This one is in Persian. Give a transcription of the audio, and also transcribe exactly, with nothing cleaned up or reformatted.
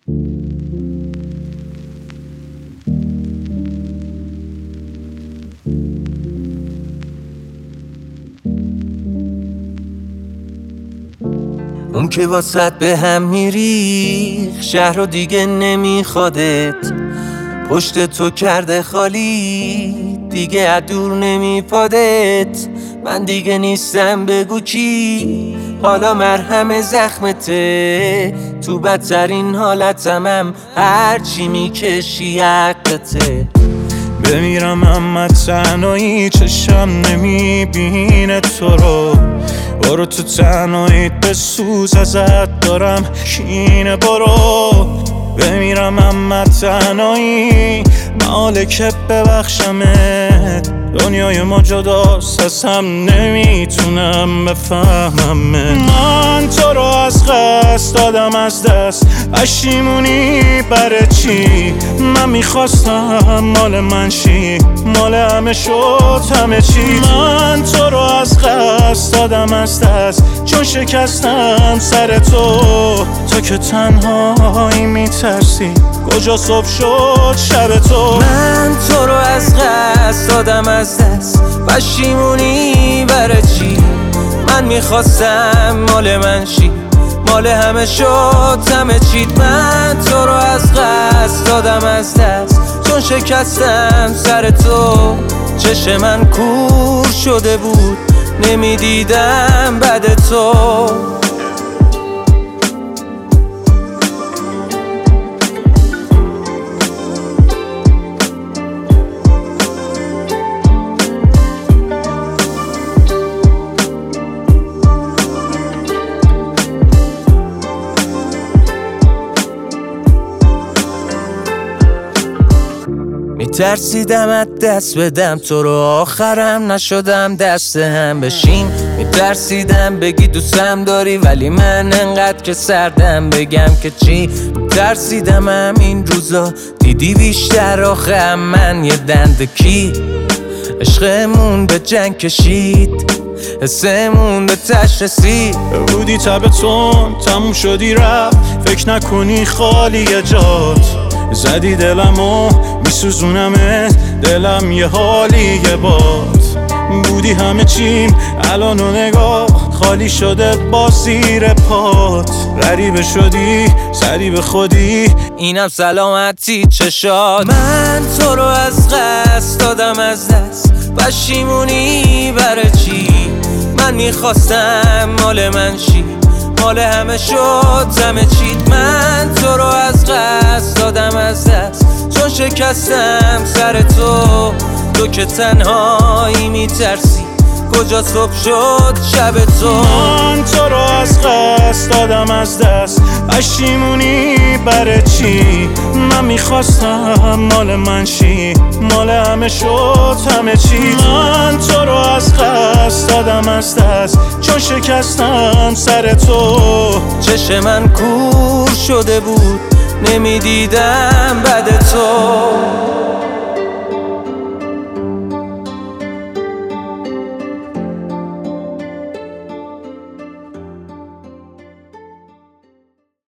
اون که واسط به هم میریخ شهر رو دیگه نمیخوادت، پشت تو کرده خالی دیگه از دور نمیپادت. من دیگه نیستم بگو کی، حالا مرهم زخمته، تو بدترین حالتم هم هرچی میکشی حقته. بمیرم اما تنهایی چشم نمیبینه تو رو، برو تو تنهاییت بسوز ازت دارم کینه. برو بمیرم اما تنهایی محاله که ببخشمت، دنیای ما جداست از هم نمیتونم بفهممت. من تو رو از قصد دادم از دست، پشیمونی برای چی؟ من میخواستم مال من شی، مال همه شد همه چی. من تو رو از قصد دادم از دست، چون شکستم سر تو. تو که تنهایی میترسی کجا صبح شد شب تو. من تو رو از قصد دادم از دست، پشیمونی برای چی؟ من میخواستم مال من شی، مال همه شد همه چیت. من تو رو از قصد دادم از دست، چون شکستم سر تو. چشم من کور شده بود نمیدیدم بعد تو. میترسیدم از دست بدم تو رو، آخرم نشدم دست هم بشیم. میترسیدم بگی دوستم داری ولی من انقدر که سردم بگم که چی. میترسیدم هم این روزا دیدی بیشتر آخه من یه دنده کی. عشقمون به جنگ کشید، حسمون به تش رسید. بودی تبتون تموم شدی رفت، فکر نکنی خالی جات. زدی دلمو میسوزونمت، دلم یه حالیه باد. بودی همه چیم الان و نگاه خالی شده با زیر پات. غریبه شدی زدی به خودی، اینم سلامتی چشات. من تو رو از قصد دادم از دست، پشیمونی برای چی؟ من میخواستم مال من شی، مال همه شد همه چیت. من تو رو از قصد دادم از دست، چون شکستم سر تو. تو که تنهایی میترسی کجا صبح شد شب تو. من تو رو از قصد دادم از دست، پشیمونی برای چی؟ من میخواستم مال من شی، مال همه شد همه چی. من تو رو از قصد دادم از دست، چون شکستم سر تو. چشم من کور شده بود نمیدیدم بعد تو.